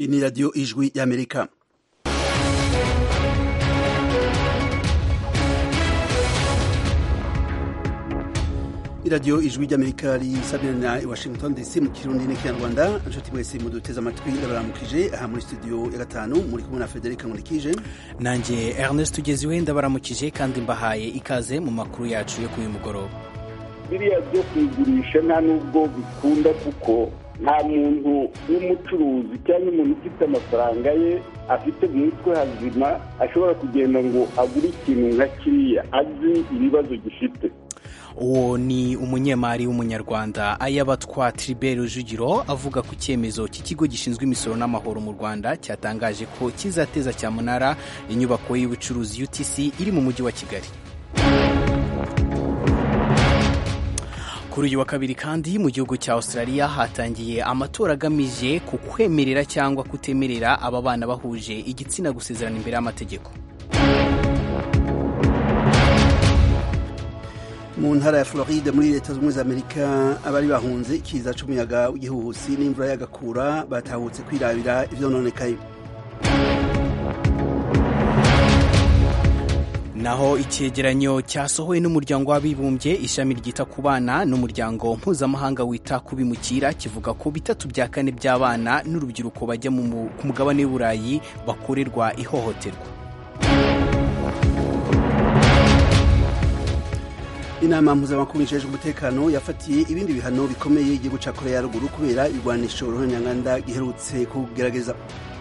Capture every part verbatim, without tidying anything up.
Iyi ni radiyo ijwi y'Amerika. iradiyo ijwi ry'Amerika risabirana i Washington D C mu Kirundi n'Ikinyarwanda. Inshuti mwese muduteze amatwi ndabaramukije aha muri studio ya gatanu muri kumwe na Frederic Nkurikije nanjye Ernest Tugeziwe ndabaramukije kandi mbahaye ikaze mu makuru yacu yo kuri uyu mugoroba. Biriya byo kwigurisha nta nubwo bikunda kuko nta muntu w'umucuruzi cyangwa umuntu ufite amafaranga ye afite mu mutwe hazima ashobora kugenda ngo agure ikintu nka kiriya azi ibibazo gifite. Uwo ni umunyemari w'umunyarwanda Ayabatwa Tribert Rujugiro avuga ku cyemezo cy'ikigo gishinzwe imisoro n'amahoro mu Rwanda cyatangaje ko kizateza cyamunara inyubako y'ubucuruzi U T C iri mu mujyi wa Kigali. Kuri uyu wa kabiri kandi mu gihugu cya Australia hatangiye amatora agamije ku kwemerera cyangwa kutemerera aba bana bahuje igitsina gusezerana imbere y'amategeko. Mu ntara ya Floride muri Leta Zunze Ubumwe za Amerika abari bahunze ikiza c'umuyaga w'igihuhusi n'imvura y'agakura batahutse kwirabira ivyononekaye. Naho icyegeranyo cyasohowe n'umuryango w'abibumbye ishami ryita ku bana n'umuryango mpuzamahanga wita ku bimukira kivuga ko bitatu bya kane by'abana n'urubyiruko bajya ku mugabane w'Uburayi bakorerwa ihohoterwa. Inama mpuzamakungu ijejwe umutekano yafatiye ibindi bihano bikomeye igihugu ca Korea ya Ruguru kubera irwanisho ruhonyanganda giherutse kugerageza.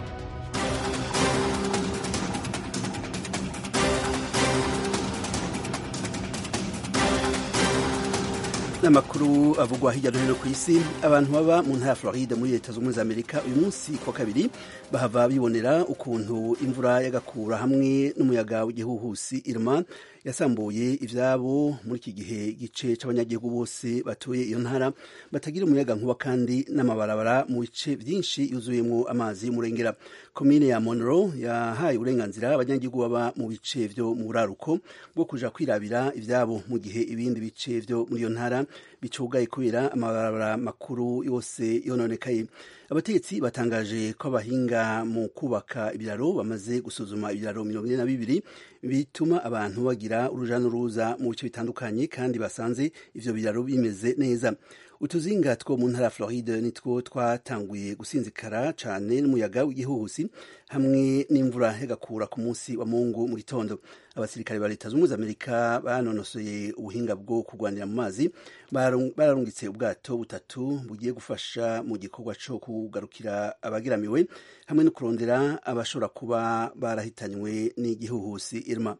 N'amakuru avugwa hirya no hino ku isi, abantu baba mu ntara ya Floride muri Leta Zunze Ubumwe za Amerika uyu munsi kwa kabiri bahava bibonera ukuntu imvura y'agakura hamwe n'umuyaga w'igihuhusi Irma yasambuye ivyabo muri iki gihe gice c'abanyagihugu bose batuye iyo ntara batagira umuyaga nkuba kandi n'amabarabara mu bice vyinshi yuzuyemwo amazi y'umurengera. Komine ya Monroe yahaye uburenganzira abanyagihugu baba mu bice vyo mu buraruko bwo kuja kwirabira ivyabo mu gihe ibindi bice vyo muri iyo ntara bicugaye kubera amabarabara makuru yose yononekaye. Abategetsi batangaje ko abahinga mu kubaka ibiraro bamaze gusuzuma ibiraro mirongo ine na bibiri bituma abantu bagira uruja n'uruza mu bice bitandukanye kandi basanze ivyo biraro bimeze neza. Utuzinga two mu ntara ya Floride nitwo twatanguye gusinzikara cane n'umuyaga w'igihuhusi hamwe n'imvura y'agakura ku munsi wa Mungu mu gitondo. Abasirikare ba Leta Zunze Ubumwe za Amerika banonosoye ubuhinga bwo kurwanira mu mazi bararungitse ubwato butatu bugiye gufasha mu gikorwa co kugarukira abagiramiwe hamwe no kurondera abashobora kuba barahitanywe n'igihuhusi Irma.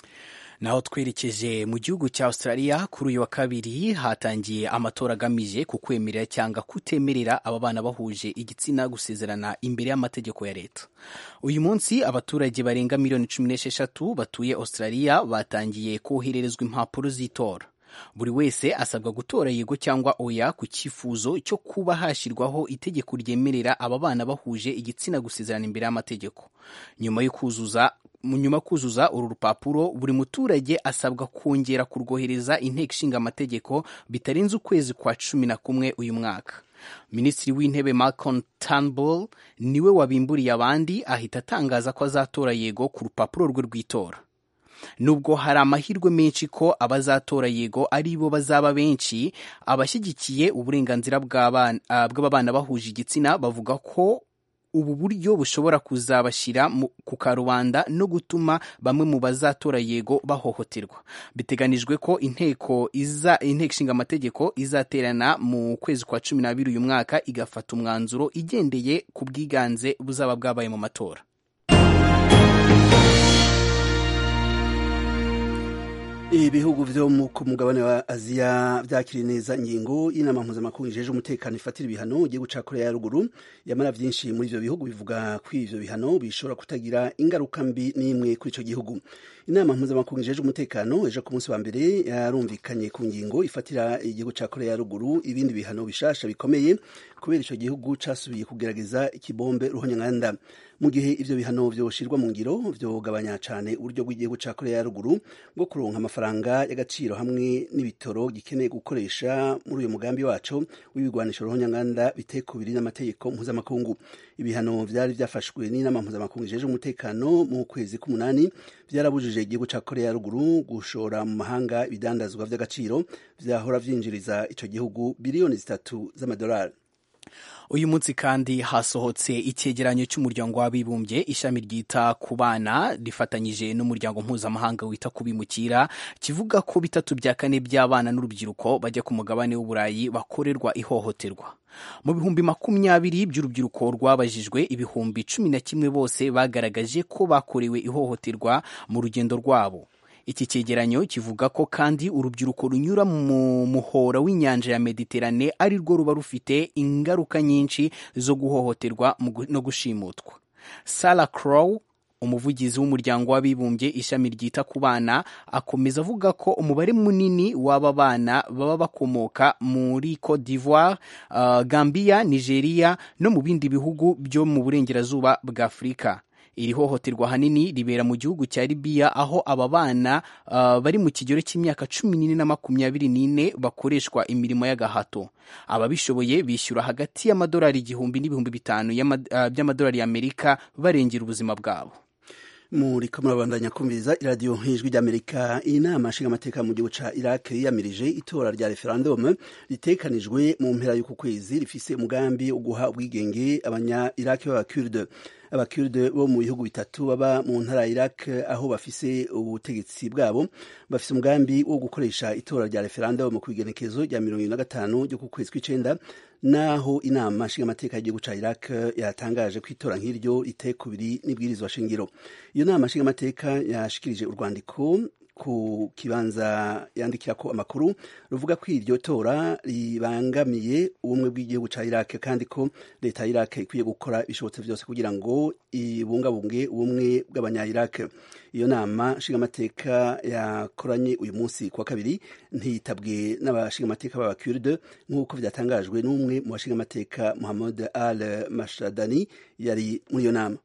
Naho twerekeje mu gihugu cya Australia kuri uyu wa kabiri hatangiye amatora agamije ku kwemerera cyangwa kutemerera aba bana bahuje igitsina gusezerana imbere y'amategeko ya leta. Uyu munsi abaturage barenga miliyoni cumi n'esheshatu batuye Australia batangiye kohererezwa impapuro z'itora. Buri wese asabwa gutora yego cyangwa oya ku cyifuzo cyo kuba hashyirwaho itegeko ryemerera aba bana bahuje igitsina gusezerana imbere y'amategeko. Nyuma yo kuzuza Munyuma kuzuza uru rupapuro buri muturage asabwa kongera kurwohereza inteko ishinga amategeko bitarenze ukwezi kwa cumi na kumwe uyu mwaka. Minisitiri w'intebe Malcolm Turnbull niwe wabimburiye abandi ahita atangaza ko azatora yego ku rupapuro rwe rw'itora. Nubwo hari amahirwe menshi ko abazatora yego ari bo bazaba benshi, abashyigikiye uburenganzira bw'abana bahuje igitsina bavuga ko ubu buryo bushobora kuzabashira ku karubanda no gutuma bamwe mu bazatora yego bahohoterwa. Biteganijwe ko inteko iza inteko ishinga amategeko izaterana mu kwezi kwa cumi n'abiri uyu mwaka igafata umwanzuro igendeye ku bwiganze buzaba bwabaye mu matora. Ibihugu vyo mu mugabane wa Aziya vyakiriye neza ingingo y'inama mpuzamakungu ijejwe umutekano ifatira ibihano igihugu ca Korea ya Ruguru. Yamara vyinshi muri ivyo bihugu bivuga ko ivyo bihano bishobora kutagira ingaruka mbi n'imwe kuri ico gihugu. Inama mpuzamakungu ijejwe umutekano ejo ku munsi wa mbere yarumvikanye ku ngingo ifatira igihugu ca Korea ya Ruguru ibindi bihano bishasha bikomeye kubera ico gihugu casubiye kugerageza ikibombe ruhonyanganda. mu gihe ivyo bihano vyoshirwa mu ngiro vyogabanya cane uburyo bw'igihugu ca Korea ya ruguru bwo kuronka amafaranga y'agaciro hamwe n'ibitoro gikeneye gukoresha muri uyu mugambi waco w'ibigwanisho ruhonyanganda biteye kubiri n'amategeko mpuzamakungu. Ibihano vyari vyafashwe n'inama mpuzamakungu ijeje umutekano mu kwezi k'umunani vyarabujije igihugu ca Korea ya ruguru gushora mu mahanga ibidandazwa vy'agaciro vyahora vyinjiriza ico gihugu biliyoni zitatu z'amadolari. Uyu munsi kandi hasohotse icyegeranyo cy'umuryango w'abibumbye ishami ryita ku bana rifatanyije n'umuryango mpuzamahanga wita ku bimukira kivuga ko bitatu bya kane by'abana n'urubyiruko bajya ku mugabane w'Uburayi bakorerwa ihohoterwa. Mu bihumbi makumyabiri by'urubyiruko rwabajijwe, ibihumbi cumi na kimwe bose bagaragaje ko bakorewe ihohoterwa mu rugendo rwabo. Iki cyegeranyo kivuga ko kandi urubyiruko runyura mu muhora w'inyanja ya Mediterane ari rwo ruba rufite ingaruka nyinshi zo guhohoterwa no gushimutwa. Sarah Crow, umuvugizi w'umuryango w'abibumbye ishami ryita ku bana, akomeza avuga ko umubare munini w'aba bana baba bakomoka muri Cote d'Ivoire, uh, Gambia, Nigeria no mu bindi bihugu byo mu burengerazuba bwa Afurika. Iri hohoterwa hanini ribera mu gihugu cya Libya, aho aba bana uh, bari mu kigero cy'imyaka cumi n'ine na makumyabiri n'ine bakoreshwa imirimo y'agahato. Ababishoboye bishyura hagati y'amadolari igihumbi n'ibihumbi bitanu uh, by'amadolari y'Amerika barengera ubuzima bwabo. Muri kamurabandanya kumviriza iradiyo Ijwi ry'Amerika. Inama nshingamateka mu gihugu ca Iraq yiyamirije itora rya referendum ritekanijwe mu mpera y'uku kwezi rifise umugambi wo guha ubwigenge abanya Iraq b'abakurde. Abakurde bo mu bihugu bitatu baba mu ntara ya Iraq aho bafise ubutegetsi bwabo bafise umugambi wo gukoresha itora rya referendum ku igenekezo rya mirongo na gatanu ryo ku kwezi kw'icenda, naho inama nshingamateka y'igihugu ca Iraq yatangaje ko itora nk'iryo riteye kubiri n'ibwirizwa shingiro. Iyo nama nshingamateka yashikirije urwandiko ku kibanza yandikira ko amakuru ruvuga ko iryo tora ribangamiye ubumwe bw'igihugu ca Iraq kandi ko leta ya Iraq ikwiye gukora ibishobotse byose kugira ngo ibungabunge ubumwe bw'abanya Iraq. Iyo nama nshingamateka yakoranye uyu munsi kwa kabiri ntiyitabwe n'abashingamateka b'abakurde nk'uko vyatangajwe n'umwe mu bashingamateka Mohammed al-Mashadani yari muri iyo nama.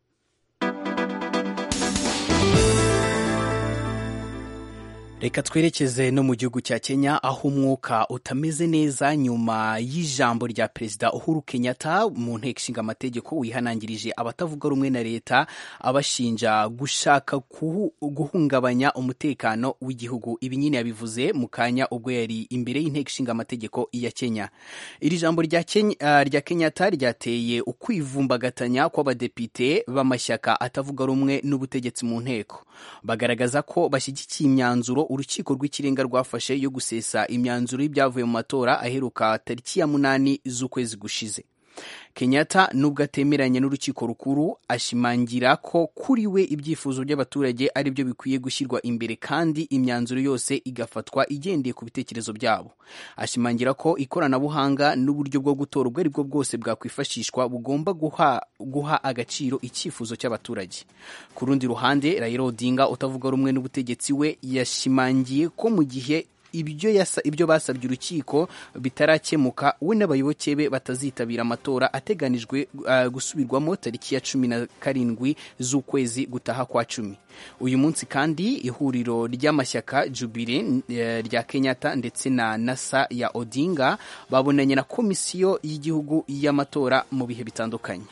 Reka twerekeze no mu gihugu cya Kenya, aho umwuka utameze neza nyuma y'ijambo rya Perezida Uhuru Kenyatta mu nteko ishinga amategeko wihanangirije abatavuga rumwe na leta abashinja gushaka guhungabanya umutekano w'igihugu. Ibi nyine yabivuze mu kanya ubwo yari imbere y'inteko ishinga amategeko ya Kenya. Iri jambo rya Kenya, uh, rya Kenyatta ryateye ukwivumbagatanya kw'abadepite b'amashyaka atavuga rumwe n'ubutegetsi mu nteko. Bagaragaza ko bashyigikiye imyanzuro urukiko rw'ikirenga rwafashe yo gusesa imyanzuro y'ibyavuye mu matora aheruka tariki ya munani z'ukwezi gushize. Kenyatta nubwo atemeranya n'urukiko rukuru ashimangira ko kuri we ibyifuzo by'abaturage ari byo bikwiye gushyirwa imbere kandi imyanzuro yose igafatwa igendeye ku bitekerezo byabo. Ashimangira ko ikoranabuhanga n'uburyo bwo gutora ubwo ari bwo bwose bwakwifashishwa bugomba guha, guha agaciro icyifuzo cy'abaturage. Ku rundi ruhande, Raila Odinga utavuga rumwe n'ubutegetsi we yashimangiye ko mu gihe ibyo yasa ibyo basabye urukiko bitarakemuka we n'abayoboke be batazitabira amatora ateganijwe uh, gusubirwamo tariki ya cumi na karindwi z'ukwezi gutaha kwa cumi. Uyu munsi kandi ihuriro ry'amashyaka Jubilee uh, rya Kenyatta ndetse na NASA ya Odinga babonanye na komisiyo y'igihugu y'amatora mu bihe bitandukanye.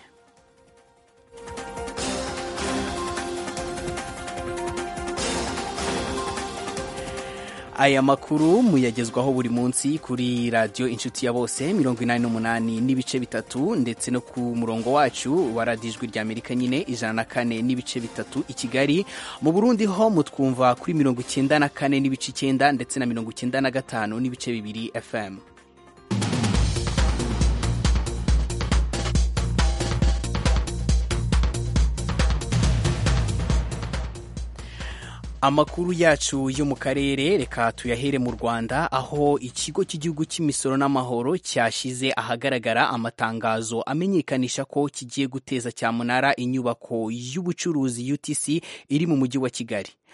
Aya makuru muyagezwaho buri munsi kuri radio Inshuti ya Bose mirongo inani n'umunani n'ibice bitatu ndetse no ku murongo wacu wa Radio Ijwi ry'Amerika nyine ijana na kane n'ibice bitatu i Kigali. Mu Burundi ho mutwumva kuri mirongo icyenda na kane n'ibice icyenda ndetse na mirongo icyenda na gatanu n'ibice bibiri F M. Amakuru yacu yo mu karere reka tuyahere mu Rwanda, aho ikigo cy'igihugu cy'imisoro n'amahoro cyashize ahagaragara amatangazo amenyekanisha ko kigiye guteza cyamunara inyubako y'ubucuruzi U T C iri mu mujyi wa Kigali.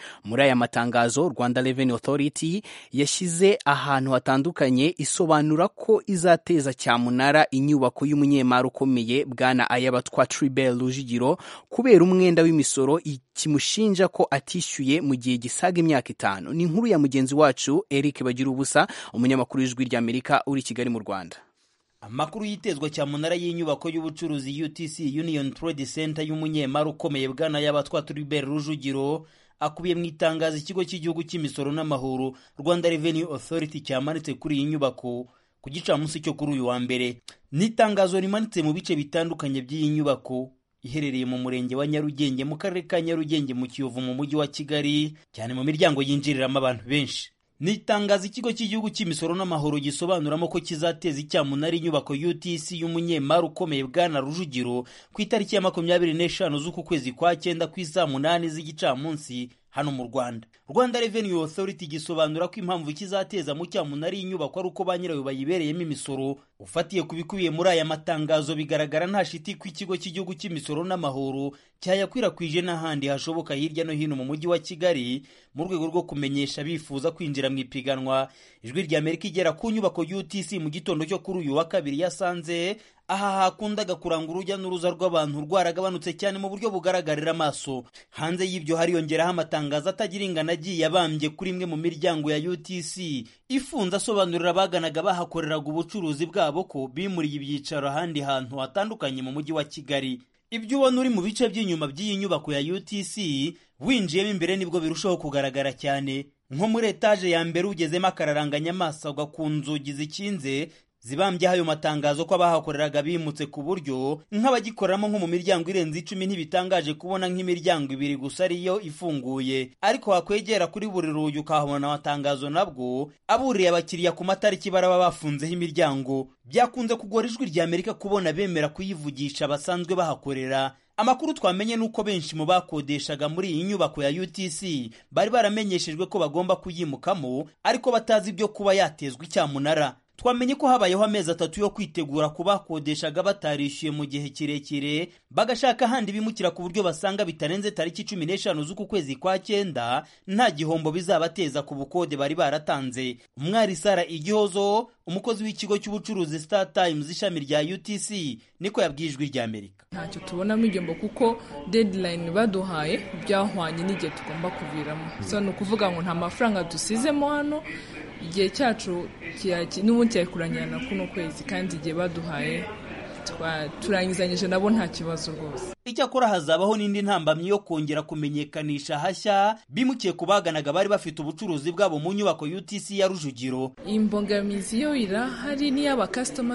Muri aya matangazo Rwanda Revenue Authority yashyize ahantu hatandukanye isobanura ko izateza cyamunara inyubako y'umunyemari ukomeye bwana Ayabatwa Tribert Rujugiro kubera umwenda w'imisoro kimushinja ko atishyuye mu gihe gisaga imyaka itanu. Ni inkuru ya mugenzi wacu Eric Bagirubusa, umunyamakuru w'Ijwi ry'Amerika uri Kigali mu Rwanda. Amakuru yitezwa cyamunara y'inyubako y'ubucuruzi U T C Union Trade Center y'umunyemari ukomeye bwana Ayabatwa Tribert Rujugiro akubiye mu itangazo ikigo cy'igihugu cy'imisoro n'amahoro Rwanda Revenue Authority cyamanitse kuri iyi nyubako ku gicamunsi cyo kuri uyu wa mbere. Ni itangazo rimanitse mu bice bitandukanye by'iyi nyubako iherereye mu murenge wa Nyarugenge mu karere ka Nyarugenge mu Kiyovu mu mujyi wa Kigali, cyane mu miryango yinjiriramo abantu benshi. Ni itangazo ikigo cy'igihugu cy'imisoro n'amahoro gisobanuramo ko kizateza icyamunara inyubako U T C y'umunyemari ukomeye bwana Rujugiro ku itariki ya makumyabiri n'eshanu z'uku kwezi kwa cyenda ku isaa munani z'igicamunsi hano mu Rwanda. Rwanda Revenue Authority gisobanura ko impamvu kizateza mu cyamunara inyubako ari uko ba nyirayo bayibereyemo imisoro. Ufatiye kubikubiye muri aya matangazo bigaragara nta shiti ku ikigo cy'igihugu cy'imisoro n'amahoro cyayakwirakwije n'ahandi hashoboka hirya no hino mu mujyi wa Kigali mu rwego rwo kumenyesha bifuza kwinjira mu ipiganwa. Ijwi ry'Amerika igera ku nyubako U T C mu gitondo cyo kuri uyu wa kabiri yasanze aha hakundaga kuranga urujya n'uruza rw'abantu rwaragabanutse cyane mu buryo bugaragarira amaso. Hanze y'ibyo hariyongeraho amatangazo atagira ingano agiye abambye kuri imwe mu miryango ya U T C ifunze asobanurira abaganaga bahakoreraga ubucuruzi bwabo ko bimuriye ibyicaro ahandi hantu hatandukanye mu mujyi wa Kigali. Ibyo ubona uri mu bice by'inyuma by'iyi nyubako ya U T C winjiyemo imbere nibwo birushaho kugaragara cyane. Nko muri etaje ya mbere ugezemo akararanganya amaso ku nzugi zikinze zibambye ayo matangazo ko abahakoreraga bimutse ku buryo nk'abagikoramo nko mu miryango irenze icumi ntibitangaje kubona nk'imiryango ibiri gusa ariyo ifunguye, ariko wakwegera kuri buri rugi ukahabona amatangazo nabwo aburiye abakiriya ku matariki baraba bafunzeho imiryango. Byakunze kugora Ijwi ry'Amerika kubona bemera kuyivugisha basanzwe bahakorera. Amakuru twamenye nuko benshi mu bakodeshaga muri iyi nyubako ya U T C bari baramenyeshejwe ko bagomba kuyimukamo ariko batazi ibyo kuba yatezwa icyamunara. Twamenye ko habayeho amezi atatu yo kwitegura kubakodeshaga batarishyuye mu gihe kirekire bagashaka handi bimukira ku buryo basanga bitarenze tariki cumi n'eshanu z'uku kwezi kwa cyenda nta gihombo bizabateza ku bukode bari baratanze. Umwari Sara Igihozo, umukozi w'ikigo cy'ubucuruzi Star Times ishami rya U T C, niko yabwiye Ijwi ry'Amerika. Ntacyo tubonamo igihombo kuko deadline baduhaye byahwanye n'igihe tugomba kuviramo. So ni ukuvuga ngo nta mafaranga dusizemo hano, igihe cyacu n'ubundi cyakurangirana kuno kwezi kandi igihe baduhaye turangizanyije nabo nta kibazo rwose. Icyakora hazabaho n'indi ntambamyi yo kongera kumenyekanisha hashya bimukiye kubaganaga bari bafite ubucuruzi bwabo mu nyubako U T C ya Rujugiro. Imbogamizi yo irahari ni y'aba customer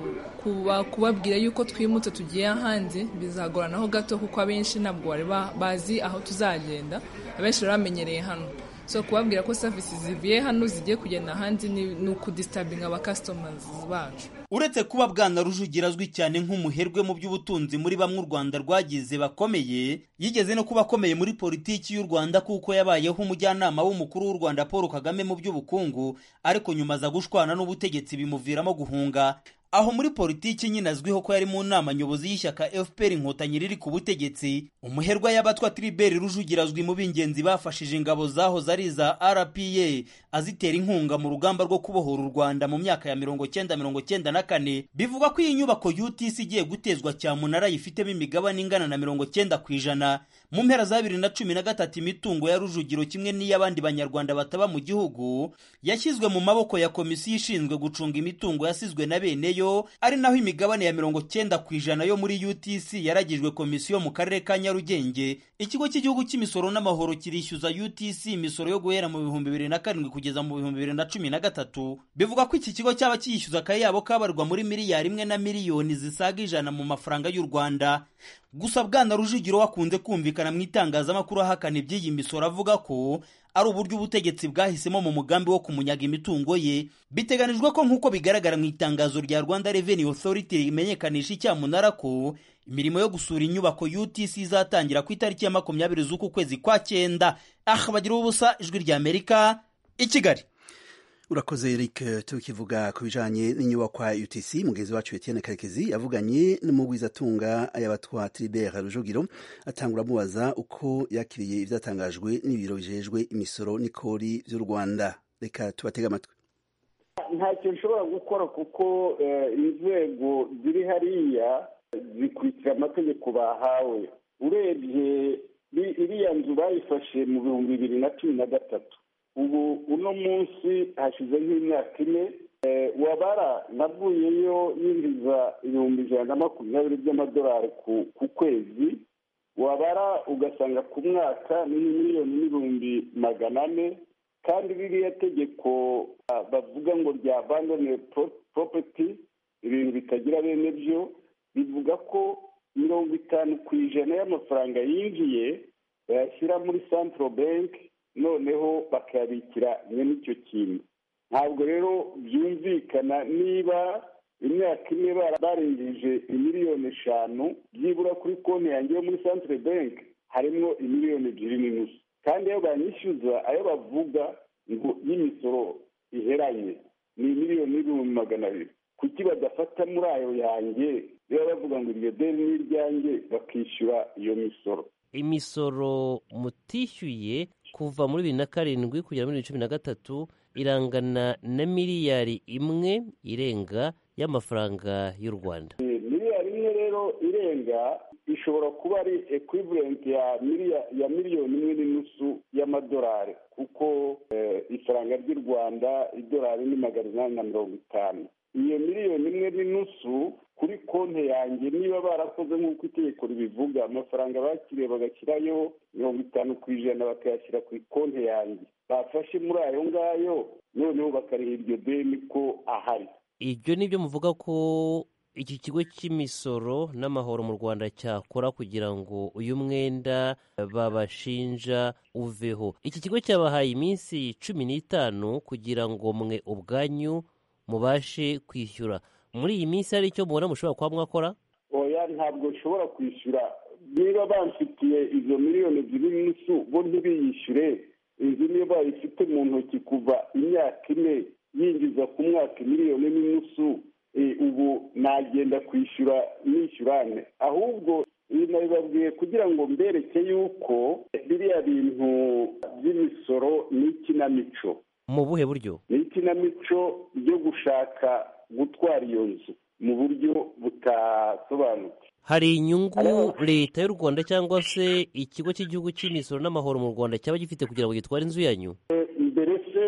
kuba kubabwira yuko twimutse tugiye ahandi bizagoranaho gato kuko abenshi ntabwo bari bazi aho tuzagenda, abenshi baramenyereye hano. So kubabwira ko services zivuye hano zigiye kugenda ahandi ni ukudistabinga aba customers bacu. Uretse kuba bwana Rujugiro azwi cyane nk'umuherwe mu by'ubutunzi muri bamwe u Rwanda rwagize bakomeye, yigeze no kuba akomeye muri politiki y'u Rwanda kuko yabayeho umujyanama w'umukuru w'u Rwanda Paul Kagame mu by'ubukungu, ariko nyuma aza gushwana n'ubutegetsi bimuviramo guhunga. Aho muri politiki nyine azwiho ko yari mu nama nyobozi y'ishyaka F P R Inkotanyi riri ku butegetsi. Umuherwa Ayabatwa Tribert Rujugiro azwi mu b'ingenzi bafashije ingabo zaho zari za R P A azitera inkunga mu rugamba rwo kubohora u Rwanda mu myaka ya mirongo cyenda mirongo cyenda na kane. Bivugwa ko iyi nyubako U T C igiye gutezwa cyamunara yifitemo imigabane ingana na mirongo cyenda ku ijana. Mu mpera za bibiri na cumi na gatatu imitungo ya Rujugiro kimwe n'iy'abandi banyarwanda bataba mu gihugu yashyizwe mu maboko ya komisiyo ishinzwe gucunga imitungo yasizwe na bene yo, ari naho imigabane ya mirongo cyenda ku ijana yo muri U T C yaragijwe komisiyo mu karere ka Nyarugenge. Ikigo cy'igihugu cy'imisoro n'amahoro kirishyuza U T C imisoro yo guhera mu bihumbi bibiri na karindwi kugeza mu bihumbi bibiri na cumi na gatatu. Bivuga ko iki kigo cyaba kiyishyuza akayabo kabarwa muri miliyari imwe na miliyoni zisaga ijana mu mafaranga y'u Rwanda. Gusa bwana Rujugiro wakunze kumvikana mu itangazamakuru ahakana iby'iyi misoro avuga ko ari uburyo ubutegetsi bwahisemo mu mugambi wo kumunyaga imitungo ye. Biteganijwe ko nk'uko bigaragara mu itangazo rya Rwanda Revenue Authority rimenyekanisha icyamunara ko imirimo yo gusura inyubako U T C izatangira ku itariki ya makumyabiri z'uku kwezi kwa cyenda. Ah, bagira ubusa Ijwi ry'Amerika i Kigali. urakoze Eric. Tukivuga ku bijanye n'inyubakwa U T C, mugenzi wacu Etienne Karekezi yavuganye n'umugwizatunga Ayabatwa Tribert Rujugiro atangura mubaza uko yakiriye ivyatangajwe n'ibiro bijejwe imisoro n'ikori vy'u Rwanda. Reka tubatega amatwi. Ntacyo nshobora gukora kuko inzego ziri hariya zikurikira amategeko bahawe. Urebye iriya nzu bayifashe mu bihumbi bibiri na cumi na gatatu, ubu uno munsi hashize nk'imyaka ine. Wabara navuyeyo yinjiza ibihumbi ijana na makumyabiri by'amadolari ku kwezi, wabara ugasanga ku mwaka ni miliyoni n'ibihumbi magana ane. Kandi ririya tegeko bavuga ngo rya abandoned property, ibintu bitagira bene byo, bivuga ko mirongo itanu ku ijana y'amafaranga yinjiye bayashyira muri central bank, noneho bakayabikira nyine icyo kintu. Ntabwo rero byumvikana niba imyaka ine barengeje imiliyoni eshanu, byibura kuri konti yanjye yo muri central bank harimo imiliyoni ebyiri n'inusu. Kandi ayo banyishyuza, ayo bavuga ngo y'imisoro iheranye ni miliyoni n'ibihumbi magana abiri. Kuki badafata muri ayo yanjye rero bavuga ngo iryo deni ni iryanjye bakishyura iyo misoro? Imisoro mutishyuye kuva muri bibiri na karindwi kugera muri cumi na gatatu irangana na miliyari imwe irenga y'amafaranga y'u Rwanda. Miliyari imwe rero irenga ishobora kuba ari equivalent ya miliya ya miliyoni imwe n'inusu y'amadolari, kuko ifaranga ry'u Rwanda idolari ni magana inani na mirongo itanu. Iyo miliyoni imwe n'inusu kuri konti yanjye, niba barakoze nk'uko itegeko ribivuga, amafaranga bakiriye bagashyirayo mirongo itanu ku ijana bakayashyira kuri konti yanjye, bafashe muri ayo ngayo noneho bakariha iryo deni ko ahari. Ibyo nibyo muvuga ko iki kigo cy'imisoro n'amahoro mu Rwanda cyakora kugira ngo uyu mwenda babashinja uveho. Iki kigo cyabahaye iminsi cumi n'itanu kugira ngo mwe ubwanyu mubashe kwishyura. Muri iyi minsi hari icyo mubona mushobora kuba mwakora? Oya, ntabwo nshobora kwishyura. Niba bamfitiye izo miliyoni ebyiri n'inusu bo ntibiyishyure, inzu niyo bayifite mu ntoki kuva imyaka ine yinjiza ku mwaka miliyoni n'inusu, ubu nagenda kwishyura nishyurane? Ahubwo nabibabwiye kugira ngo mbereke yuko biriya bintu by'imisoro ni ikinamico. Mu buhe buryo? Ni ikinamico ryo gushaka gutwara iyo nzu mu buryo butasobanutse. Hari inyungu leta y'u Rwanda cyangwa se ikigo cy'igihugu cy'imisoro n'amahoro mu Rwanda cyaba gifite kugira ngo gitware inzu yanyu? Mbere se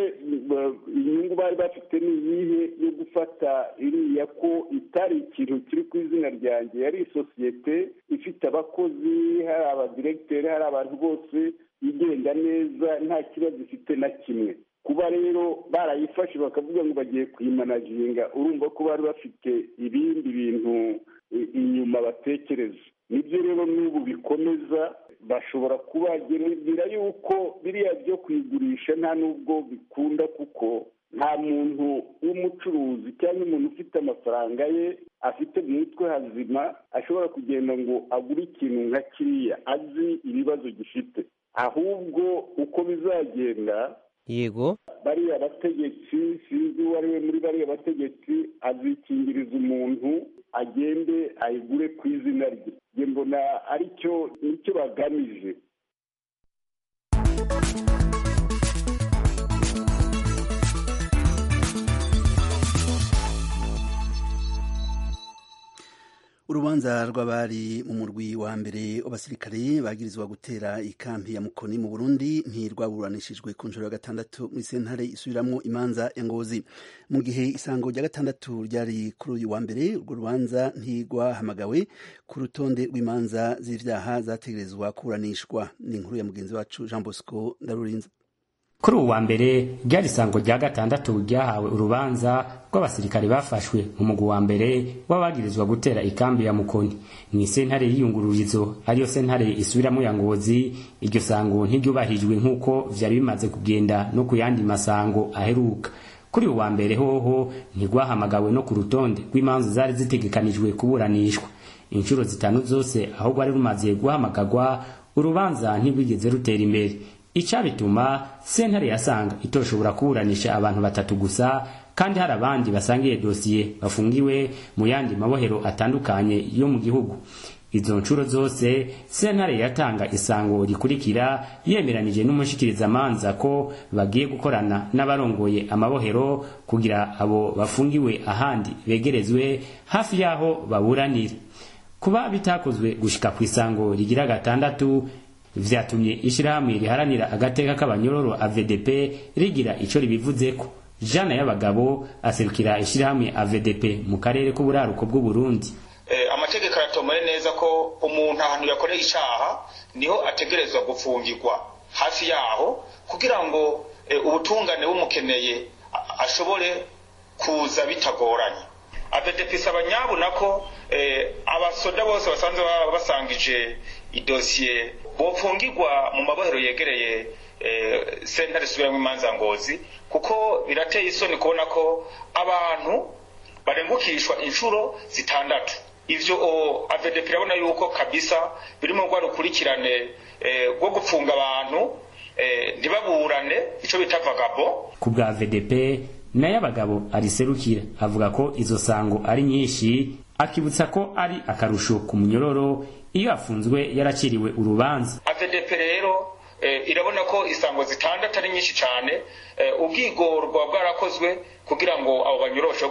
inyungu bari bafite ni iyihe yo gufata iriya ko itari ikintu kiri ku izina ryanjye, yari isosiyete ifite abakozi, hari abadiregiteri, hari abantu bose, igenda neza nta kibazo ifite na kimwe. Kuba rero barayifashe bakavuga ngo bagiye kuyimanaginga, urumva ko bari bafite ibindi bintu inyuma batekereza. Nibyo rero n'ubu bikomeza, bashobora kubagerera yuko biriya byo kuyigurisha nta n'ubwo bikunda, kuko nta muntu w'umucuruzi cyangwa umuntu ufite amafaranga ye afite mu mutwe hazima ashobora kugenda ngo agure ikintu nka kiriya azi ibibazo gifite. Ahubwo uko bizagenda, yego, bariya bategetsi, sinzi uwo ari we muri bariya bategetsi, azikingiriza umuntu agende ayigure ku izina rye. Njye mbona aricyo nicyo bagamije. Urubanza rw'abari mu murwi wa mbere w'abasirikare bagirizwa gutera ikampi ya Mukoni mu Burundi ntirwaburanishijwe ku nshuro ya gatandatu muri sentare isubiramwo imanza ya Ngozi. Mu gihe isango rya gatandatu ryari kuri uyu wa mbere, urwo rubanza ntirwahamagawe ku rutonde rw'imanza z'ivyaha zategerezwa kuburanishwa. Ni inkuru ya mugenzi wacu Jean Bosco Ndarurinze. Kuri uwa mbere ryari isango rya gatandatu ryahawe urubanza rw'abasirikare bafashwe mu mugwi wa mbere w'abagirizwa gutera ikambi ya Mukoni mu sentare y'iyungururizo ariyo sentare isubiramo ya Ngozi. Iryo sango ntiryubahijwe nk'uko vyari bimaze kugenda no ku yandi masango aheruka. Kuri uwa mbere hoho ntigwahamagawe no ku rutonde rw'imanza zari zitegekanijwe kuburanishwa. Inshuro zitanu zose aho rwari rumaze guhamagagwa, urubanza ntibwigeze rutera imbere. icabituma sentare yasanga itoshobora kuburanisha abantu batatu gusa kandi hari abandi basangiye dosiye bafungiwe mu yandi mabohero atandukanye yo mu gihugu. Izo ncuro zose sentare yatanga isango rikurikira yemeranije n'umushikirizamanza ko bagiye gukorana n'abarongoye amabohero kugira abo bafungiwe ahandi begerezwe hafi yaho baburanira. Kuba bitakozwe gushika ku isango rigira gatandatu vyatumye ishirahamwe riharanira agateka k'abanyororo A V D P rigira ico ribivuzeko. Jana y'abagabo aserukira ishirahamwe A V D P mu karere k'uburaruko bw'u Burundi. Amategeko aratomoye neza ko umuntu ahantu yakoreye icaha niho ategerezwa gufungirwa hafi yaho kugira ngo e, ubutungane bumukeneye ashobore kuza bitagoranye. A V D P sabanyabo nako e, abasoda bose basanzwe basangije idosiye bopfungirwa mu mabohero yegereye e, sentare subiramwe imanza Ngozi kuko birateye isoni kubona ko abantu barengukishwa inshuro zitandatu. Ivyo A V D P irabona yuko kabisa birimo gwa rukurikirane rwo eh, gupfunga abantu eh, ntibaburane ico bita vagabo. Ku bwa A V D P naye abagabo ariserukira avuga ko izo sango ari nyinshi, akibutsa ko ari akarusho ku munyororo iyo afunzwe yaraciriwe urubanza. A V D P rero eh, irabona ko isango zitandatu ari nyinshi cyane, eh, ubwigorwa bwarakozwe kugira ngo abo banyoroshe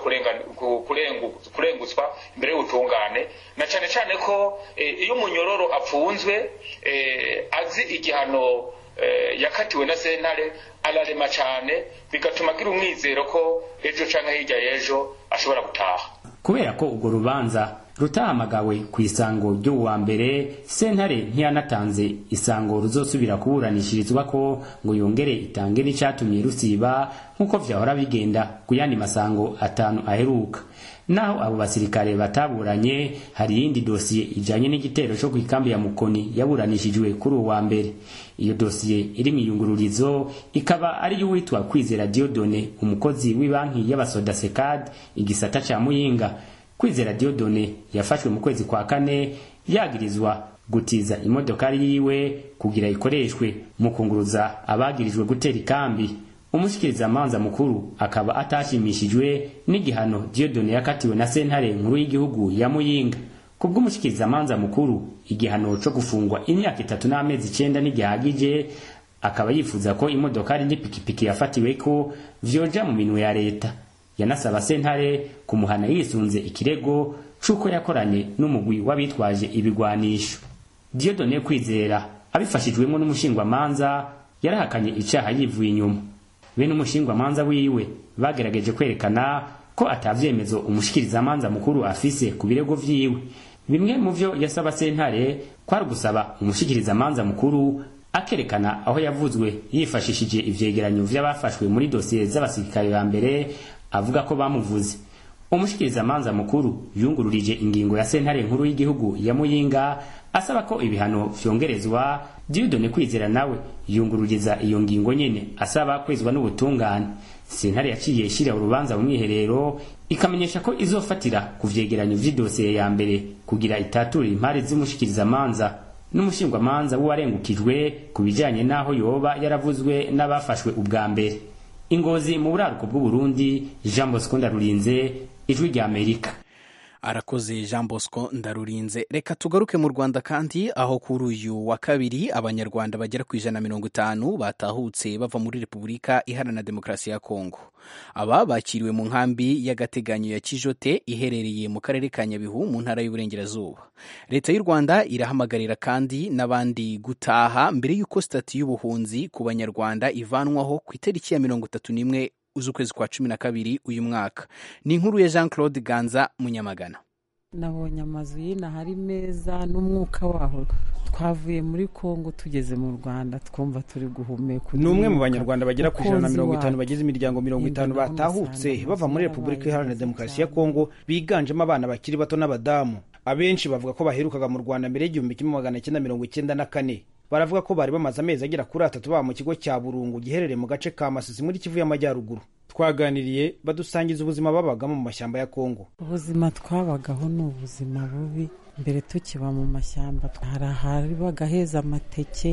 kurengutswa imbere y'ubutungane, na cyane cyane ko eh, iyo umunyororo apfunzwe eh, azi igihano eh, yakatiwe na sentare ararema cyane, bigatuma agira umwizero ko ejo canke hirya y'ejo ashobora gutaha. Kubera ko urwo rubanza rutahamagawe ku isango ryo wa mbere, sentare ntiyanatanze isango ruzosubira kuburanishirizwa ko ngo yongere itange n'icatumye rusiba nkuko vyahora bigenda ku yandi masango atanu aheruka. Naho abo basirikare bataburanye, hari yindi dosiye ijanye n'igitero cyo kwikambi ya Mukoni yaburanishijwe kuri uwa mbere. Iyo dosiye iri mu yungururizo ikaba ari y'uwitwa Kwizera Diodone, umukozi w'ibanki y'abasoda Sekad igisata ca Muyinga. Kwizera Diodone yafashwe mu kwezi kwa kane yagirizwa gutiza imodokari yiwe kugira ikoreshwe mu kunguruza abagirijwe gutera ikambi. Umushikirizamanza mukuru akaba atashimishijwe n'igihano Diodone yakatiwe na sentare nkuru y'igihugu ya Muyinga. Kubw'umushikirizamanza mukuru igihano cyo gufungwa imyaka itatu n'amezi icenda n'igihagije, akaba yifuza ko imodokari n'ipikipiki yafatiwe ko vyoja mu minwe ya leta. Yanasaba sentare kumuhana yisunze ikirego cuko yakoranye n'umugwi w'abitwaje ibigwanisho. Diodone Kwizera abifashijwemo n'umushingwamanza yarahakanye icaha yivuye inyuma. Bene umushingwamanza wiwe bagerageje kwerekana ko atavyemezo umushikirizamanza mukuru afise ku birego vyiwe. Bimwe mu vyo yasaba sentare kwari gusaba umushikirizamanza mukuru akerekana aho yavuzwe yifashishije ivyegeranyo vy'abafashwe muri dosiye z'abasirikare ba mbere, avuga ko bamuvuze. Umushikirizamanza mukuru yungururije ingingo ya sentare nkuru y'igihugu ya Muyinga asaba ko ibihano vyongerezwa. Diodone Kwizera nawe yungururiza iyo ngingo nyene asaba kwezwa n'ubutungane. Sentare yaciye ishira urubanza mu mwiherero ikamenyesha ko izofatira ku vyegeranyo vy'idosiye ya mbere kugira itatura impari z'umushikirizamanza n'umushingwamanza w'uwarengukijwe ku bijanye n'aho yoba yaravuzwe n'abafashwe ubwa mbere. Ingozi mu buraruko bw'u Burundi, Jean Bosco Ndarurinze, Ijwi rya Amerika. Arakoze Jean Bosco Ndarurinze. Reka tugaruke mu Rwanda kandi aho kuri uyu wa kabiri abanyarwanda bagera ku ijana na mirongo itanu batahutse bava muri Repubulika Iharanira Demokarasi ya Kongo. Aba bakiriwe mu nkambi y'agateganyo ya Kijote iherereye mu karere ka Nyabihu mu ntara y'Uburengerazuba. Leta y'u Rwanda irahamagarira kandi n'abandi gutaha mbere y'uko stati y'ubuhunzi ku banyarwanda ivanwaho ku itariki ya mirongo itatu n'imwe z'ukwezi kwa cumi na kabiri uyu mwaka. Ni inkuru ya Jean Claude Ganza Munyamagana. Nabonye amazu y'inaha ari meza n'umwuka waho. Twavuye muri Kongo tugeze mu Rwanda twumva turi guhumeka. Numwe mu banyarwanda bagera ku ijana na mirongo itanu bagize imiryango mirongo itanu batahutse bava muri Repubulika Iharanira Demokarasi ya Kongo, biganjemo abana bakiri bato n'abadamu. Abenshi bavuga ko baherukaga mu Rwanda mbere y'igihumbi kimwe magana cyenda mirongo icyenda na kane. Baravuga ko bari bamaze amezi agera kuri atatu ba mu kigo cya Burungu giherereye mu gace ka Masisi muri Kivu y'Amajyaruguru. Twaganiriye badusangiza ubuzima babagamo mu mashyamba ya Kongo. Ubuzima twabagaho ni ubuzima bubi. Mbere tukiba mu mashyamba hari ahari bagaheza amateke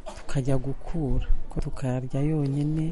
tukajya gukura ko tukayarya yonyine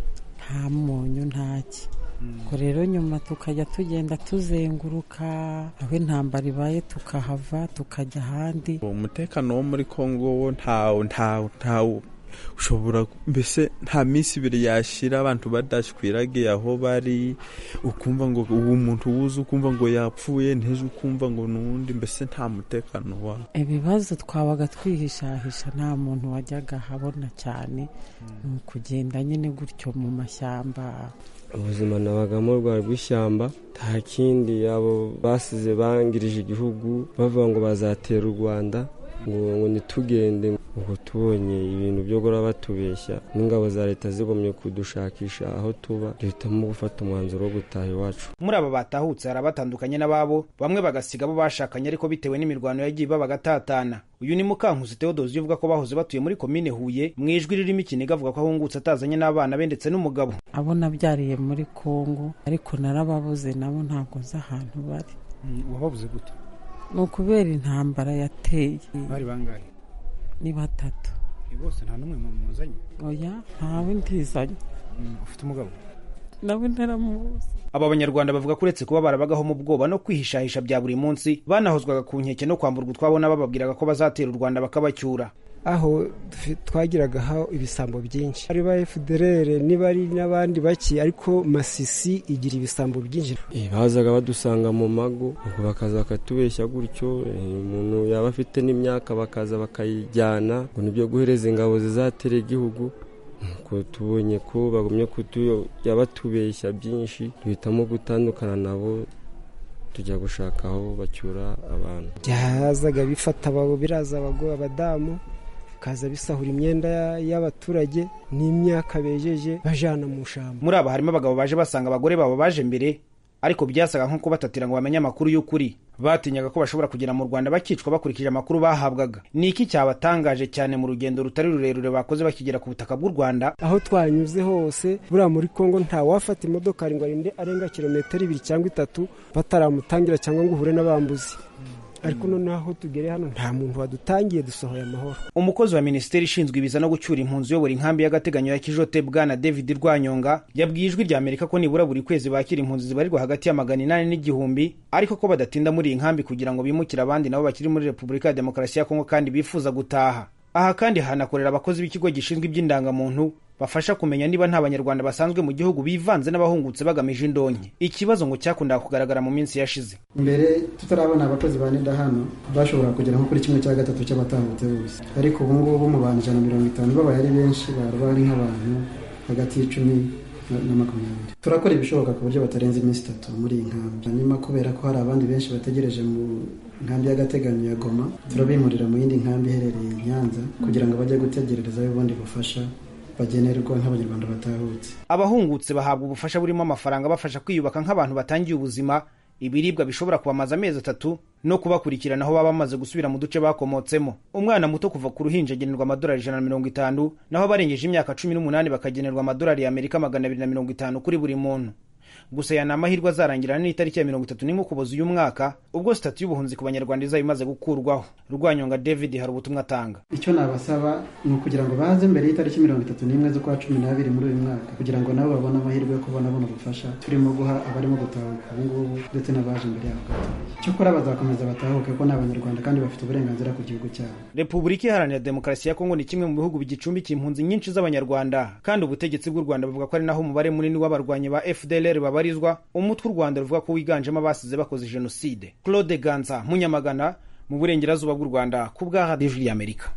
nta munyu ntaki ko rero nyuma tukajya tugenda tuzenguruka aho intambara ibaye tukahava tukajya ahandi. Umutekano wo muri Kongo wo ntawo ntawo ntawo ushobora mbese nta minsi ibiri yashira abantu badashwiragiye aho bari ukumva ngo uwo muntu wuze ukumva ngo yapfuye nteje ukumva ngo nundi mbese nta mutekano wa. Ibibazo twabaga twihishahisha nta muntu wajyaga habona cyane mm. kugenda nyine gutyo mu mashyamba. Ubuzima nabagamo rwa rw'ishyamba nta kindi abo basize bangirije igihugu bavuga ngo bazatera u Rwanda ngo ngo nitugende ngo tubonye ibintu byo gora batubeshya n'ingabo za leta zigomye kudushakisha aho tuba duhitamo gufata umwanzuro wo gutaha iwacu. Muri aba batahutse harabatandukanye n'ababo bamwe bagasiga abo bashakanye ariko bitewe n'imirwano yagiye babagatatana. Uyu ni Mukankusi Theodose uvuga ko bahoze batuye muri komine Huye mwijwi ririmo ikiniga avuga ko ahungutse atazanye n'abana be ndetse n'umugabo. Abo nabyariye muri Kongo ariko narababuze nabo ntabwo za ahantu bari. Mm, wababuze gute? No kubera intambara yateye. Bari bangahe? Ni batatu. Bose nta numwe muzanye? Oya, ntawe ndizanye. Mm, ufite umugabo? Nawe ntaramuzi. Aba banyarwanda bavuga ko uretse kuba barabagaho mu bwoba no kwihishahisha bya buri munsi banahozwaga ku nkeke no kwamburwa twabona bababwiraga ko bazatera u Rwanda bakabacyura. Aho twagiragaho ibisambo byinshi ari ba F D L R nibari n'abandi baki ariko Masisi igira ibisambo byinshi. Eh bazaga badusanga mu mago ngo bakaza katubeshya gutyo umuntu yaba afite n'imyaka bakaza bakayijyana ngo nibyo guhereza ingabo zizatera igihugu ko tubonye ko bagumye kutuyo yabatubeshya byinshi duhitamo gutandukana nabo tujya gushaka aho bacyura abantu. Byazaga bifata abo biraza abago abadamu kaza bisahura imyenda y'abaturage n'imyaka bejeje bajana mu shamba. Muri aba harimo abagabo baje basanga abagore babo baje mbere ariko byasaga nko kubatatira ngo bamenye amakuru y'ukuri. Batinyaga ko bashobora kugera mu Rwanda bakicwa bakurikije amakuru bahabwaga. Ni iki cyabatangaje cyane mu rugendo rutari rurerure bakoze bakigera ku butaka bw'u Rwanda? Aho twanyuze hose bura muri Kongo nta wafata imodoka ngo arinde arenga kilometero ibiri cyangwa itatu bataramutangira cyangwa ngo uhure n'abambuzi. Ariko noneho tugere hano nta muntu wadutangiye dusohoye amahoro. Umukozi wa Minisiteri ishinzwe ibiza no gucyura impunzi uyobora inkambi y'agateganyo ya Kijote bwana David Rwanyonga yabwiye ijwi rya Amerika ko nibura buri kwezi bakira impunzi zibarirwa hagati ya magana inani n'igihumbi ariko ko badatinda muri iyi nkambi kugira ngo bimukire abandi nabo bakiri muri Repubulika ya Demokarasi ya Kongo kandi bifuza gutaha. Aha kandi hanakorera abakozi b'ikigo gishinzwe iby'indangamuntu bafasha kumenya niba nta banyarwanda basanzwe mu gihugu bivanze n'abahungutse bagamije indonke. Ikibazo ngo cyakundaga kugaragara mu minsi yashize. Mbere tutarabona abakozi ba Nida hano bashobora kugera nko kuri kimwe cya gatatu cy'abatahutse bose, ariko ubu ngubu mu bantu ijana na mirongo itanu babaye ari benshi bari nk'abantu hagati y'icumi na makumyabiri. Turakora ibishoboka ku buryo batarenze iminsi itatu muri iyi nkambi. Hanyuma kubera ko hari abandi benshi bategereje mu nkambi y'agateganyo ya Goma, turabimurira mu yindi nkambi iherereye i Nyanza kugira ngo bajye gutegerereza ubundi bufasha bagenerwa nk'abanyarwanda batahutse. Abahungutse bahabwa ubufasha burimo amafaranga bafasha kwiyubaka nk'abantu batangiye ubuzima, ibiribwa bishobora kubamaza amezi atatu no kubakurikirana aho baba bamaze gusubira mu duce bakomotsemo. Umwana muto kuva ku ruhinja agenerwa amadolari ijana na mirongo itanu naho barengeje imyaka cumi n'umunani bakagenerwa amadolari ya Amerika magana abiri na mirongo itanu kuri buri muntu. Gusa ya namahirwe azarangirana n'itariki ya mirongo itatu n'imwe Ukuboza uyu mwaka ubwo stati y'ubuhunzi ku banyarwanda izaba imaze gukurwaho. Rwanyonga David hari ubutumwa atanga. Icyo nabasaba ni ukugira ngo baze mbere y'itariki mirongo itatu n'imwe z'ukwa cumi n'abiri muri uyu mwaka kugira ngo nabo babone amahirwe yo kubona buno bufasha turimo guha abarimo gutahuka ubu ngubu ndetse n'abaje mbere yabo gato. Cyokora bazakomeza batahuke ko n'abanyarwanda kandi bafite uburenganzira ku gihugu cyabo. Repubulika Iharanira Demokarasi ya Kongo ni kimwe mu bihugu bigicumbikiye impunzi nyinshi z'abanyarwanda kandi ubutegetsi bw'u Rwanda buvuga ko ari naho umubare munini w'abarwanyi ba F D L R babarizwa. Umutwe u Rwanda ruvuga ko wiganjemo abasize bakoze jenoside. Claude Ganza Munyamagana mu burengerazuba bw'u Rwanda ku bwa Radio y'Amerika.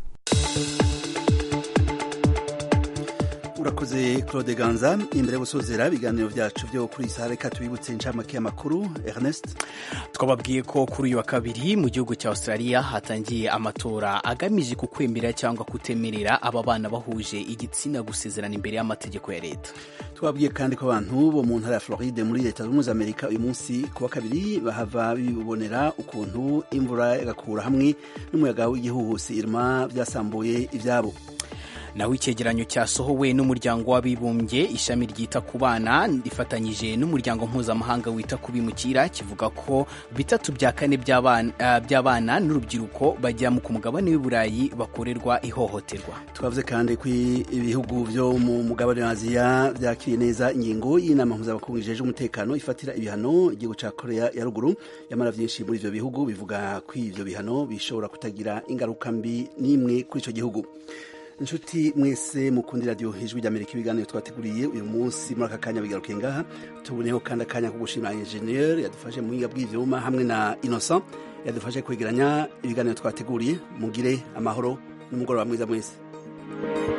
Urakoze Claude Ganza. Imbere yo gusozera ibiganiro byacu byo kuri sare katubibutse incamake y'amakuru. Ernest, twababwiye ko kuri uyu wa kabiri mu gihugu cya Australia hatangiye amatora agamije kukwemera cyangwa kutemerera aba bana bahuje igitsina gusezerana imbere y'amategeko ya leta. Twabwiye kandi ko abantu bo mu ntara ya Floride muri leta zunze ubumwe za Amerika uyu munsi ku wa kabiri bahava bibonera ukuntu imvura igakura hamwe n'umuyaga w'igihuhusi Irma byasambuye ibyabo. naho icyegeranyo cyasohowe n'umuryango w'abibumbye ishami ryita ku bana rifatanyije n'umuryango mpuzamahanga wita ku bimukira kivuga ko bitatu bya kane by'abana uh, by'abana n'urubyiruko bajya mu ku mugabane w'Iburayi bakorerwa ihohoterwa. Twavuze kandi ko ibihugu byo mu mugabane wa Aziya byakiriye neza ingingo y'inama mpuzamakungu ijeje umutekano ifatira ibihano igihugu cya Korea ya ruguru, yamara byinshi muri ivyo bihugu bivuga ko ivyo bihano bishobora kutagira ingaruka mbi n'imwe kuri ico gihugu. Inshuti mwese mukundi radio Ijwi ry'Amerika, ibiganiro twateguriye uyu munsi muri aka kanya bigarukiye ngaha. Tuboneho kandi akanya ko gushimira engineer yadufashe mu buhinga bw'ivyuma hamwe na Innocent yadufashe kwegeranya ibiganiro twateguriye. Mugire amahoro n'umugoroba mwiza mwese.